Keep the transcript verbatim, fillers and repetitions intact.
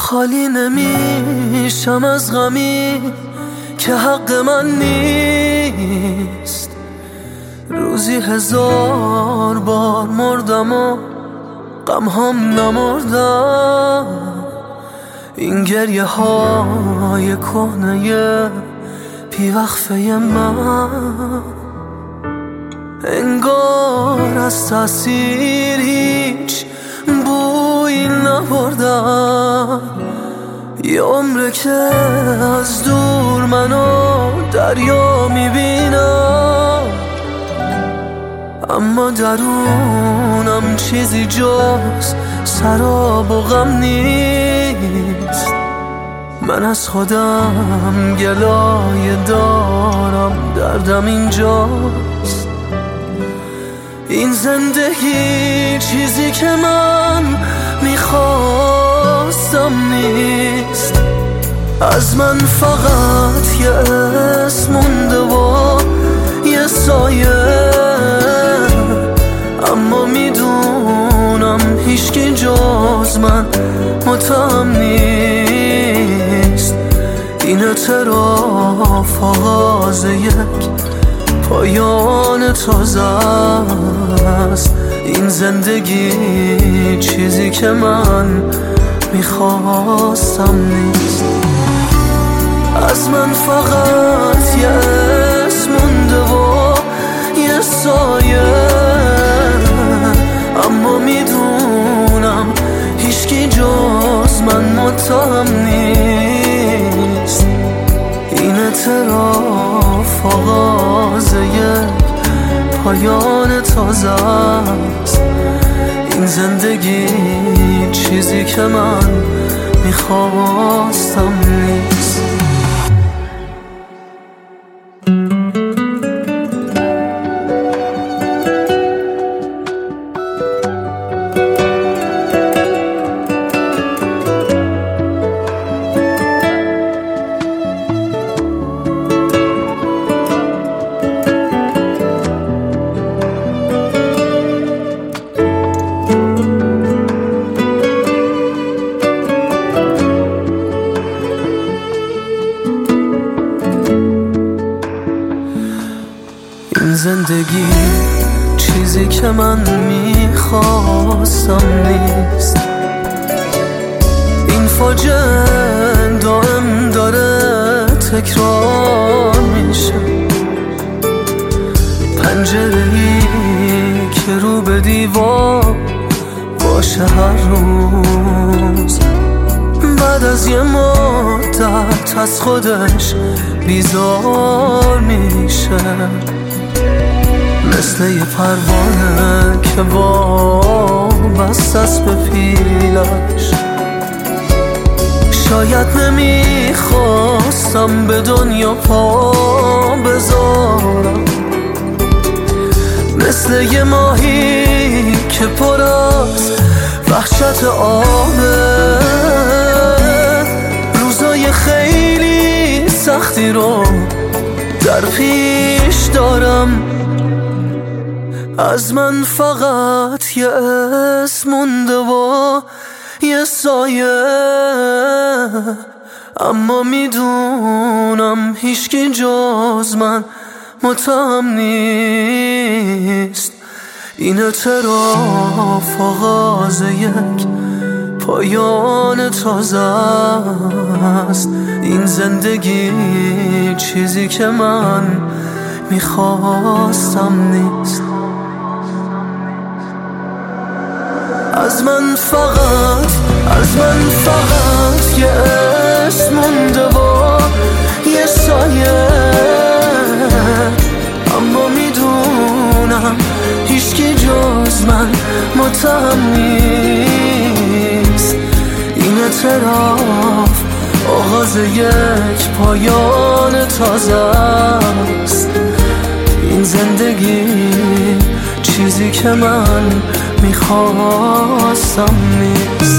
خالی نمیشم از غمی که حق من نیست. روزی هزار بار مردم و غم هم نمردم. این گریه های کهنه بی وقفه من انگار از تأثیر هیچ بویی نبردم. یه عمره که از دور منو دریا میبینم، اما درونم چیزی جز سراب و غم نیست. من از خودم گلایه دارم، دردم اینجاست. این زندگی چیزی که من میخواستم نیست. از من فقط یه اسم مونده و یه سایه، اما میدونم هیچکی جز من متهم نیست. این اعتراف آغاز یک پایان تازه است. این زندگی چیزی که من میخواستم نیست. از من فقط یه اسم مونده و یه سایه، اما میدونم هیچکی جز من متهم نیست. این اعتراف آغاز یک پایان تازه است. این زندگی چیزی که من میخواستم نیست. زندگی چیزی که من میخواستم نیست. این فاجعه دائم داره تکرار میشه. پنجره‌ای که رو به دیوار باشه هر روز، بعد از یه مدت از خودش بیزار میشه. مثل یه پروانه که وابسته است به پیلش. شاید نمیخواستم به دنیا پا بذارم. مثل یه ماهی که پر از وحشت آبه. روزای خیلی سختی رو در پیش دارم. از من فقط یه اسم مونده و یه سایه، اما میدونم هیچکی جز من متهم نیست. این اعتراف آغاز یک پایان تازه است. این زندگی چیزی که من میخواستم نیست. از من فقط از من فقط یه اسم مونده و یه سایه، اما میدونم هیچکی جز من متهم نیست. این اعتراف آغاز یک پایان تازه است. این زندگی چیزی که من میخواستم نیست.